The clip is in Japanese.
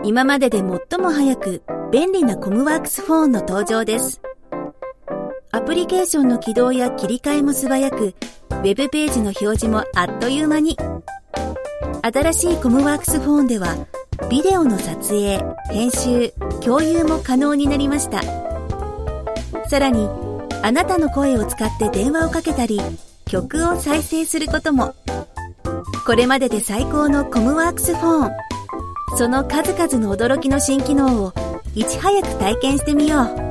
今までで最も早く便利なコムワークスフォンの登場です。アプリケーションの起動や切り替えも素早く、ウェブページの表示もあっという間に。新しいコムワークスフォンでは、ビデオの撮影、編集、共有も可能になりました。さらに、あなたの声を使って電話をかけたり、曲を再生することも。これまでで最高のコムワークスフォン。その数々の驚きの新機能をいち早く体験してみよう。